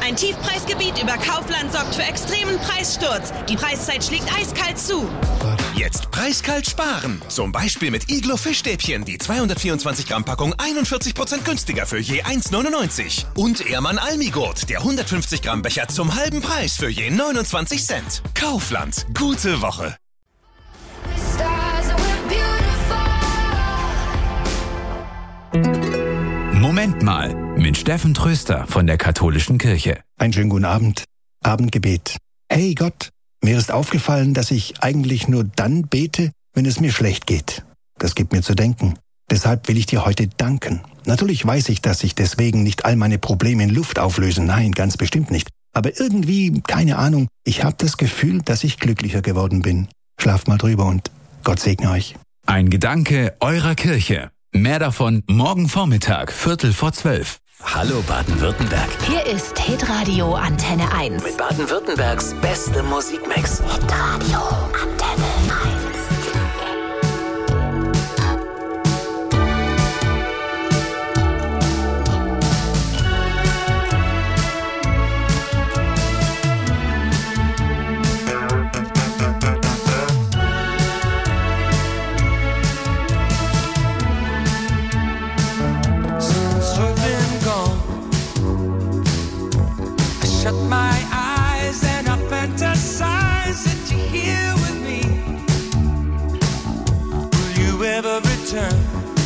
Ein Tiefpreisgebiet über Kaufland sorgt für extremen Preissturz. Die Preiszeit schlägt eiskalt zu. Jetzt preiskalt sparen. Zum Beispiel mit Iglo Fischstäbchen. Die 224 Gramm Packung 41% günstiger für je 1,99. Und Ehrmann Almigurt. Der 150 Gramm Becher zum halben Preis für je 29 Cent. Kaufland. Gute Woche. Moment mal, mit Steffen Tröster von der Katholischen Kirche. Einen schönen guten Abend. Abendgebet. Hey Gott, mir ist aufgefallen, dass ich eigentlich nur dann bete, wenn es mir schlecht geht. Das gibt mir zu denken. Deshalb will ich dir heute danken. Natürlich weiß ich, dass sich deswegen nicht all meine Probleme in Luft auflösen. Nein, ganz bestimmt nicht. Aber irgendwie, keine Ahnung, ich habe das Gefühl, dass ich glücklicher geworden bin. Schlaft mal drüber und Gott segne euch. Ein Gedanke eurer Kirche. Mehr davon morgen Vormittag, 11:45. Hallo Baden-Württemberg. Hier ist Hitradio Antenne 1. Mit Baden-Württembergs beste Musikmix. Hitradio Antenne 1. Shut my eyes and I fantasize that you're here with me. Will you ever return?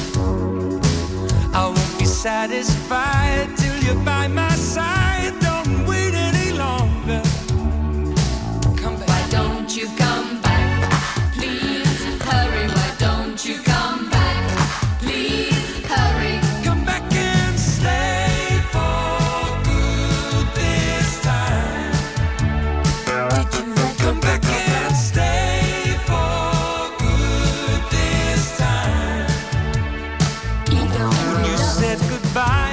I won't be satisfied till you're by my side. Don't wait any longer. Come back. Why don't you come back? Please hurry. Why don't you come back? Please hurry. Come back and stay for good this time. Did you Come back and stay for good this time. When you said goodbye,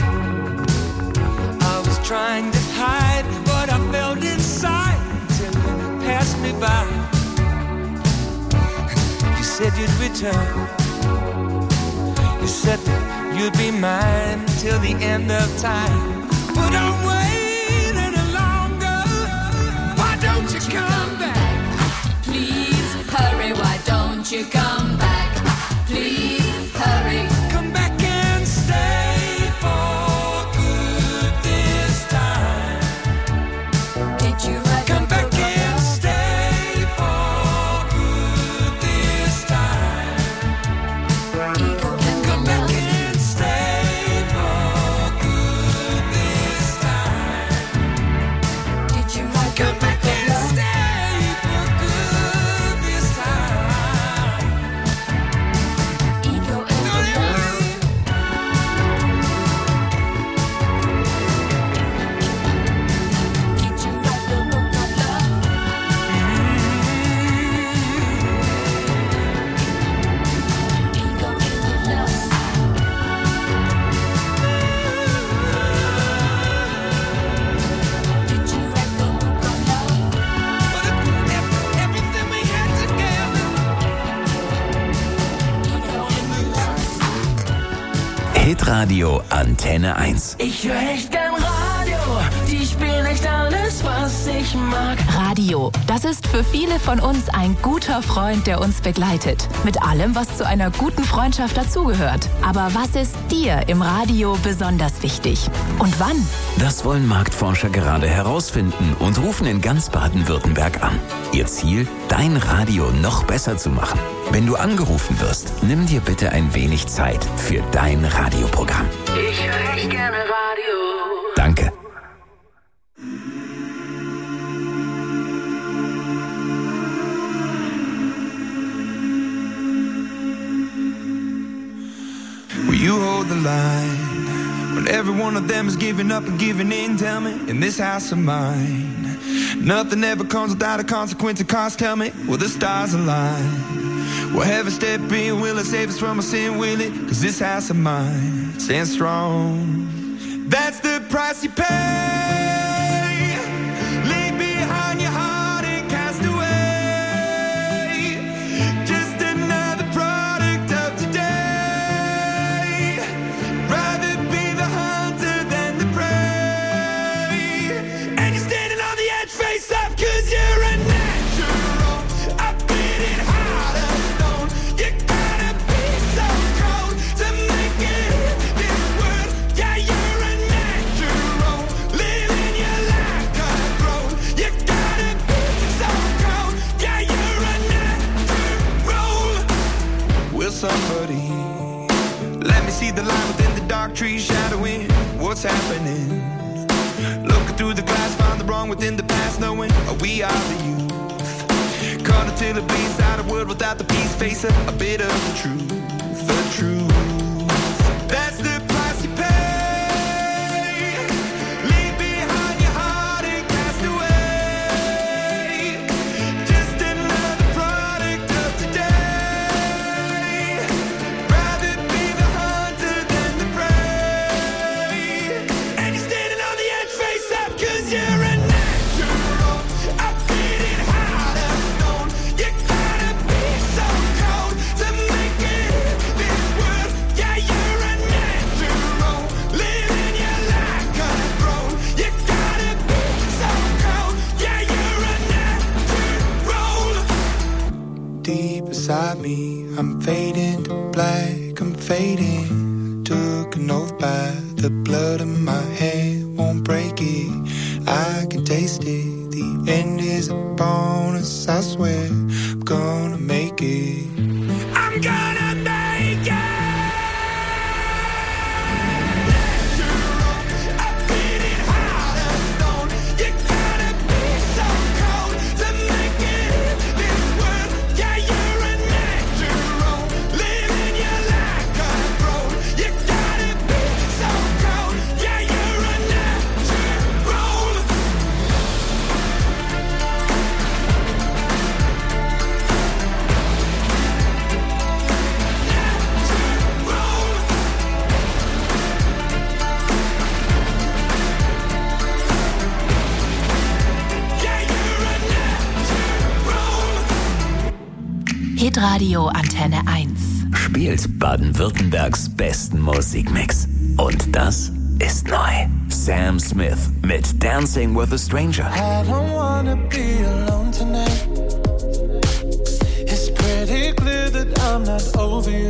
I was trying to hide what I felt inside till you passed me by. You said you'd return. You said that you'd be mine till the end of time. But I'm waiting any longer. Why don't you come back? Please hurry. Why don't you come back? Please hurry. Come back and stay for good this time. Did you write Come a back book and stay for good this time. Come back and stay for good this time. Did you write Come back and stay for good this time. Ego and Don't you love. leave. Did you write the book of love? Ego and love. Did you write the book of love? Everything we had together. Ego and love. Hitradio Antenne 1. Ich höre echt gern Radio, die spielen echt alles, was ich mag. Radio, das ist für viele von uns ein guter Freund, der uns begleitet. Mit allem, was zu einer guten Freundschaft dazugehört. Aber was ist dir im Radio besonders wichtig? Und wann? Das wollen Marktforscher gerade herausfinden und rufen in ganz Baden-Württemberg an. Ihr Ziel, dein Radio noch besser zu machen. Wenn du angerufen wirst, nimm dir bitte ein wenig Zeit für dein Radioprogramm. Ich höre echt gerne Radio. Danke. Will you hold the line when every one of them is giving up and giving in? Tell me, in this house of mine, nothing ever comes without a consequence of cost. Tell me, will the stars align? Will heaven step in? Will it save us from our sin? Will it? 'Cause this house of mine stands strong. That's the price you pay. Leave behind your heart and cast away. Just another product of today. Rather be the hunter than the prey. face up, 'cause you're a natural. I beat it hard as stone. You gotta be so cold to make it in this world. Yeah, you're a natural. Living your life cutthroat. You gotta be so cold. Yeah, you're a natural. Will somebody let me see the light within the dark trees shadowing what's happening? Looking through the glass, find the wrong within the past, knowing we are the youth. Caught until it bleeds out a world without the peace, facing a bit of the truth. The truth. That's the price you pay. Leave behind your heart and cast away. Just another product of today. Rather be the hunter than the prey. And you're standing on the edge, face up, 'cause you're a natural. I beat it hard as stone. You gotta be so cold to make it in this world. Yeah, you're a natural. Living your life cutthroat. You gotta be so cold. Yeah, you're a natural. Deep inside me, I'm fading to black, I'm fading. Took an oath by the blood in my hand, won't break it. I can taste it. The end is a bonus, I swear. I'm gonna make it. I'm gonna make it. Natural. I beat it hard as stone. You gotta be so cold to make it in this world. Yeah, you're a natural. Living your life cutthroat. You gotta be so cold. Yeah, you're a natural. Hitradio Antenne 1. Spielt Baden-Württembergs besten Musikmix. Und das ist neu. Sam Smith mit Dancing with a Stranger. I don't wanna be alone tonight. It's pretty clear that I'm not over you.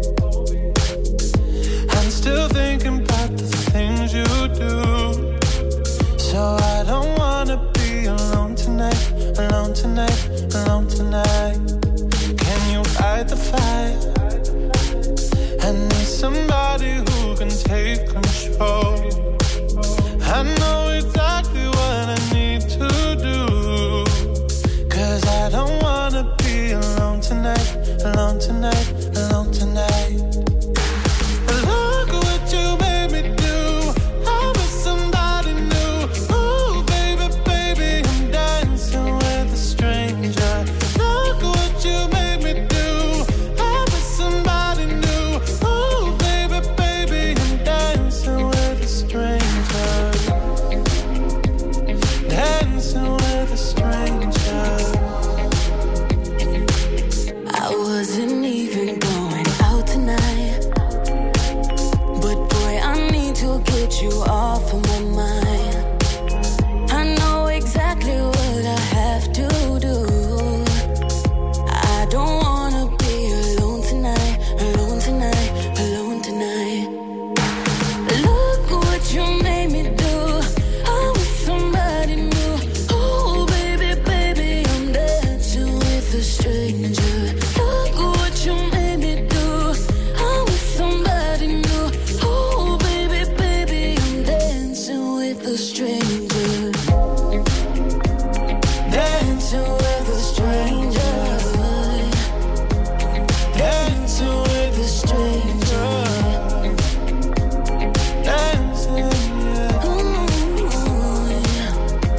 I'm still thinking about the things you do. So I don't wanna be alone tonight, alone tonight, alone tonight. Can you fight the fire? I need somebody who can take control. I know exactly what I need to do. 'Cause I don't wanna be alone tonight, alone tonight, alone tonight. Look what you made me do. I'm with somebody new. Ooh, baby, baby, I'm dancing with a stranger. Look what you made me do. I'm with somebody new. Ooh, baby, baby, I'm dancing with a stranger. Dancing with a stranger. I wasn't even going out tonight, but boy, I need to get you off of my mind. I know exactly what I have to do. I don't wanna be alone tonight, alone tonight, alone tonight. Look what you made me do. I'm with somebody new. Oh, baby, baby, I'm dancing with a stranger. Look what you made me do. I'm with somebody new. Oh, baby, baby, I'm dancing with a stranger. Dancing with a stranger. Dancing with a stranger. Dancing, yeah. Ooh, yeah.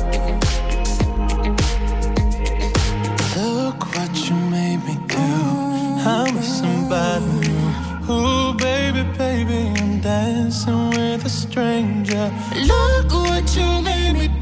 Look what you made me do. I'm with somebody new. Ooh, baby, baby, I'm dancing with a stranger. Look what you made me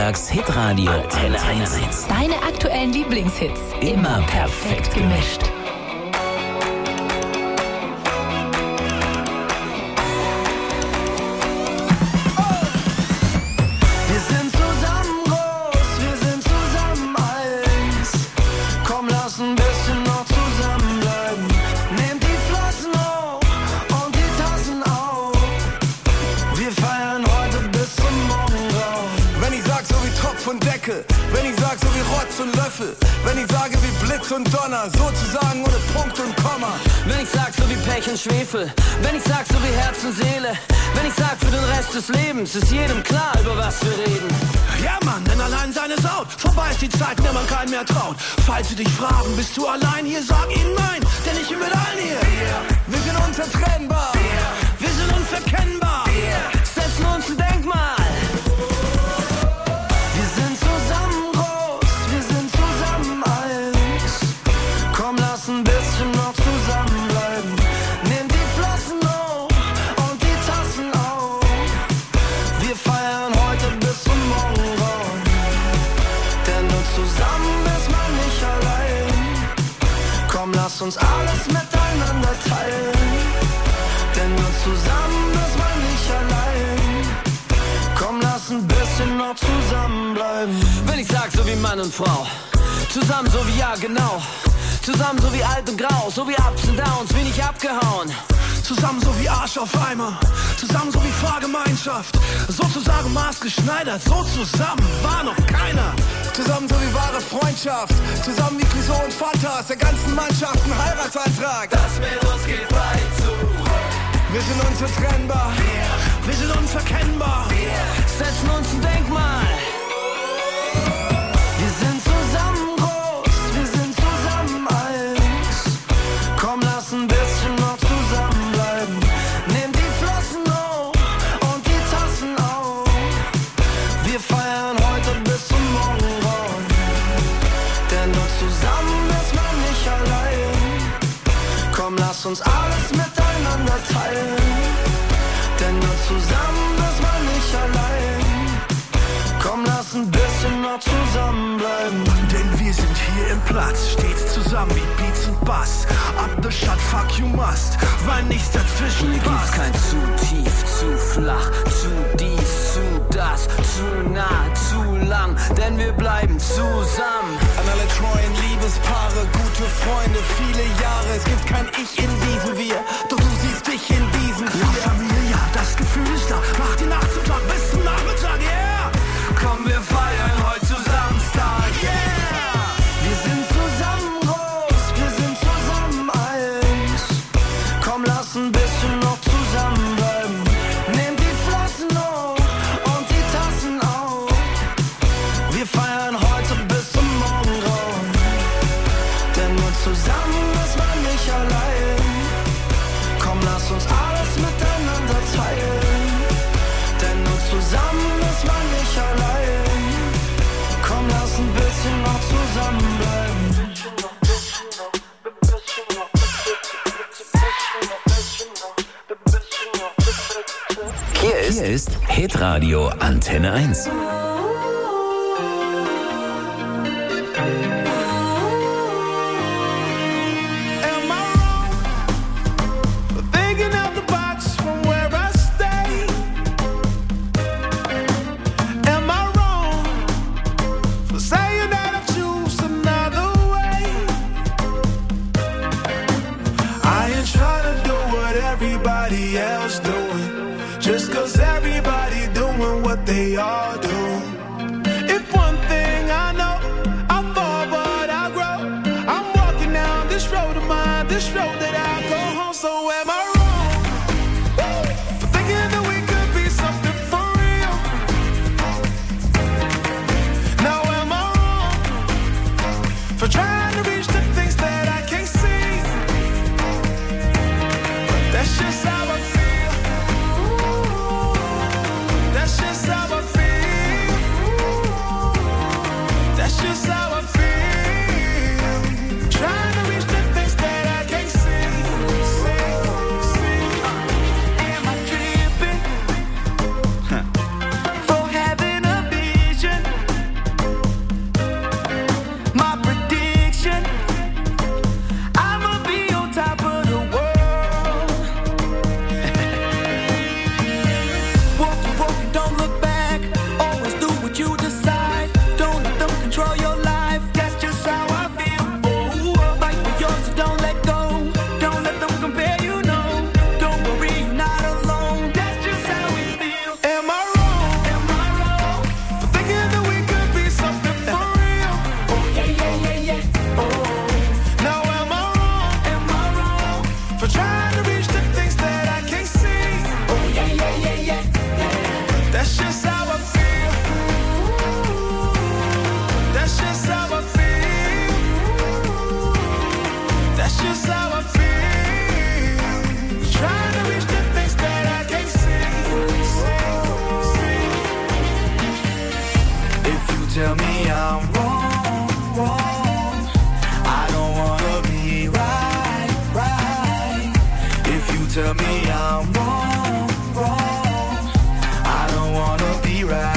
Vormittags Hitradio Antenne 1. Deine aktuellen Lieblingshits. Immer perfekt gemischt. Wir sind zusammen groß, wir sind zusammen eins. Komm, lass ein bisschen noch zusammenbleiben. Nehmt die Flossen hoch und die Tassen auf. Wir feiern heute bis zum Morgengrauen. Wenn ich sag so wie Topf und Deckel, wenn ich sag so wie Rotz und Löffel, wenn ich sage wie Blitz und Donner, sozusagen ohne Punkt und Komma. Wenn ich sag so wie Pech und Schwefel, wenn ich sag so wie Herz und Seele, wenn ich sag für den Rest des Lebens, ist jedem klar, über was wir reden. Ja Mann, denn allein sein ist out. Vorbei ist die Zeit, in der man keinen mehr traut. Falls sie dich fragen, bist du allein hier, sag ihnen nein, denn ich bin mit allen hier. Wir sind unzertrennbar, Wir sind unverkennbar, Setzen uns ein Denkmal. wir sind zusammen groß, wir sind zusammen eins. Komm, lass ein bisschen noch zusammenbleiben. Nimm die Flossen hoch und die Tassen auf. Wir feiern heute bis zum Morgengrauen. Denn nur zusammen ist man nicht allein. Komm, lass uns alles miteinander teilen. Denn nur zusammen ist man nicht allein. Komm, lass ein bisschen noch zusammenbleiben. Wenn ich sag so wie Mann und Frau, zusammen so wie ja genau, zusammen so wie alt und grau, so wie Ups und Downs, wie nicht abgehauen. Zusammen so wie Arsch auf Eimer, zusammen so wie Fahrgemeinschaft, sozusagen maßgeschneidert, so zusammen war noch keiner. zusammen so wie wahre Freundschaft, zusammen wie Clouseau und Fanta, aus der ganzen Mannschaft ein Heiratsantrag. Das mit uns geht weit zu. Wir sind unzertrennbar, Wir sind unverkennbar, Setzen uns ein Denkmal. wir sind zusammen groß, wir sind zusammen eins. Komm, lass ein bisschen noch zusammenbleiben. Nimm die Flossen hoch und die Tassen auf. Wir feiern heute bis zum Morgengrauen. Denn nur zusammen ist man nicht allein. Komm, lass uns alles miteinander teilen. Denn nur zusammen ist man nicht allein. Komm, lass ein bisschen noch zusammenbleiben. Denn wir sind hier im Platz, stets zusammen wie Beats und Bass. Up the shot, fuck you must, weil nichts dazwischen Hier gibt's passt. kein zu tief, zu flach, zu dies, zu das, zu nah, zu lang, denn wir bleiben zusammen. an alle treuen Liebespaare, gute Freunde, viele Jahre. Es gibt kein Ich in diesem Wir, doch du siehst dich in diesem La Wir. Familia, das Gefühl ist da. Mach die Nacht zum Tag bis zum Nachmittag, yeah. Komm, wir feiern heute zusammen, Star, Yeah! Wir sind zusammen groß, wir sind zusammen eins. Komm, lass ein bisschen noch zusammenbleiben. Nimm die Flossen hoch und die Tassen auf. Wir feiern heute bis zum Morgengrauen. Denn nur zusammen ist man nicht allein. Komm, lass uns alles miteinander teilen. Denn nur zusammen ist man nicht allein. Komm, lass ein bisschen noch zusammenbleiben. Hier ist Hitradio Antenne 1. Am I wrong for thinking out the box from where I stay? Am I wrong for saying that I choose another way? I ain't trying to do what everybody else doing, just 'cause everybody doing what they all do. me I'm wrong, wrong, I don't wanna be right, right. If you tell me I'm wrong, wrong, I don't wanna be right.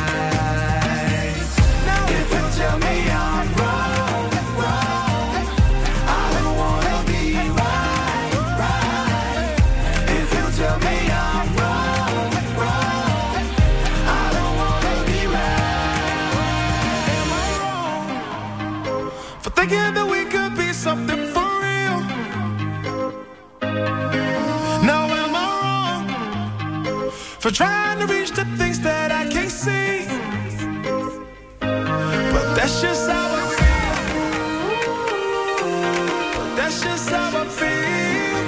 If you tell me I'm wrong, wrong, I don't wanna be right, right. If you tell me I'm wrong, wrong, I don't wanna be right. Am I wrong for thinking that we could be something for real? Now am I wrong for trying to reach the things that I can't see? But that's just how I feel. But that's just how I feel.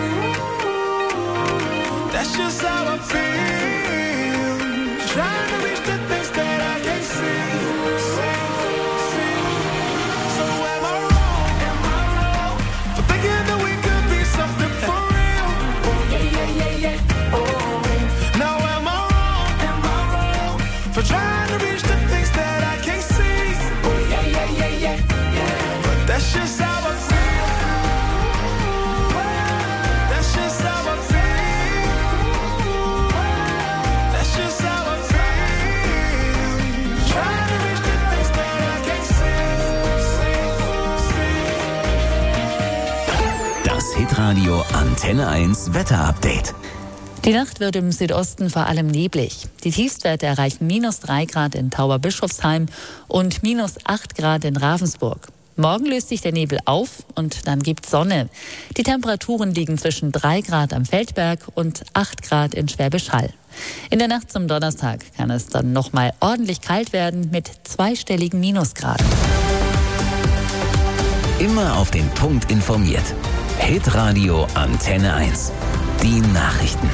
That's just how I feel. Trying to reach the things that I can't see. So am I wrong for thinking that we could be something for real? Oh. Now am I wrong for trying to reach the things that I can't see? But that's just how I feel. That's just how I feel. That's just how I feel. Trying to reach the things that I can't see. Das Hitradio Antenne 1 Wetterupdate. Die Nacht wird im Südosten vor allem neblig. Die Tiefstwerte erreichen -3 Grad in Tauberbischofsheim und -8 Grad in Ravensburg. Morgen löst sich der Nebel auf und dann gibt's Sonne. Die Temperaturen liegen zwischen 3 Grad am Feldberg und 8 Grad in Schwäbisch Hall. In der Nacht zum Donnerstag kann es dann nochmal ordentlich kalt werden mit zweistelligen Minusgraden. Immer auf den Punkt informiert. Hitradio Antenne 1. Die Nachrichten.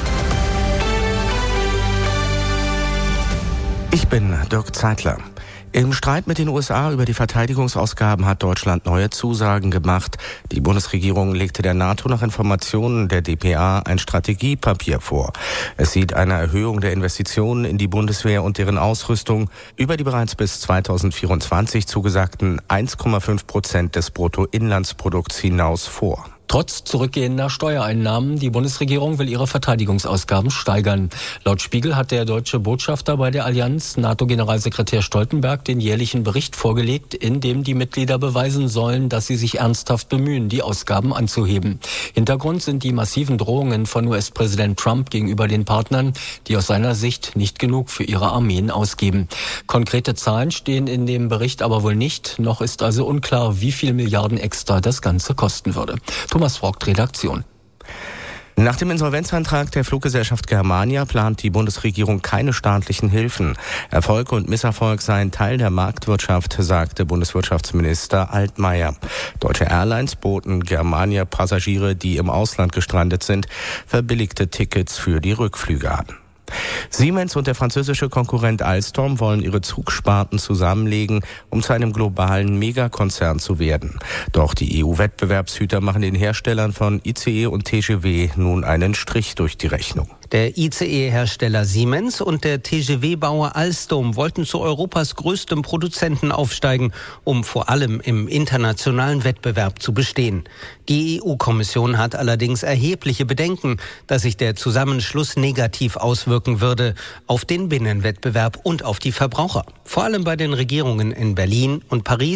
Ich bin Dirk Zeitler. Im Streit mit den USA über die Verteidigungsausgaben hat Deutschland neue Zusagen gemacht. Die Bundesregierung legte der NATO nach Informationen der dpa ein Strategiepapier vor. Es sieht eine Erhöhung der Investitionen in die Bundeswehr und deren Ausrüstung über die bereits bis 2024 zugesagten 1,5% des Bruttoinlandsprodukts hinaus vor. Trotz zurückgehender Steuereinnahmen, die Bundesregierung will ihre Verteidigungsausgaben steigern. Laut Spiegel hat der deutsche Botschafter bei der Allianz, NATO-Generalsekretär Stoltenberg, den jährlichen Bericht vorgelegt, in dem die Mitglieder beweisen sollen, dass sie sich ernsthaft bemühen, die Ausgaben anzuheben. Hintergrund sind die massiven Drohungen von US-Präsident Trump gegenüber den Partnern, die aus seiner Sicht nicht genug für ihre Armeen ausgeben. Konkrete Zahlen stehen in dem Bericht aber wohl nicht. Noch ist also unklar, wie viel Milliarden extra das Ganze kosten würde. Thomas Vogt, Redaktion. Nach dem Insolvenzantrag der Fluggesellschaft Germania plant die Bundesregierung keine staatlichen Hilfen. Erfolg und Misserfolg seien Teil der Marktwirtschaft, sagte Bundeswirtschaftsminister Altmaier. Deutsche Airlines boten Germania Passagiere, die im Ausland gestrandet sind, verbilligte Tickets für die Rückflüge an. Siemens und der französische Konkurrent Alstom wollen ihre Zugsparten zusammenlegen, um zu einem globalen Megakonzern zu werden. Doch die EU-Wettbewerbshüter machen den Herstellern von ICE und TGV nun einen Strich durch die Rechnung. Der ICE-Hersteller Siemens und der TGV-Bauer Alstom wollten zu Europas größtem Produzenten aufsteigen, um vor allem im internationalen Wettbewerb zu bestehen. Die EU-Kommission hat allerdings erhebliche Bedenken, dass sich der Zusammenschluss negativ auswirken würde auf den Binnenwettbewerb und auf die Verbraucher. Vor allem bei den Regierungen in Berlin und Paris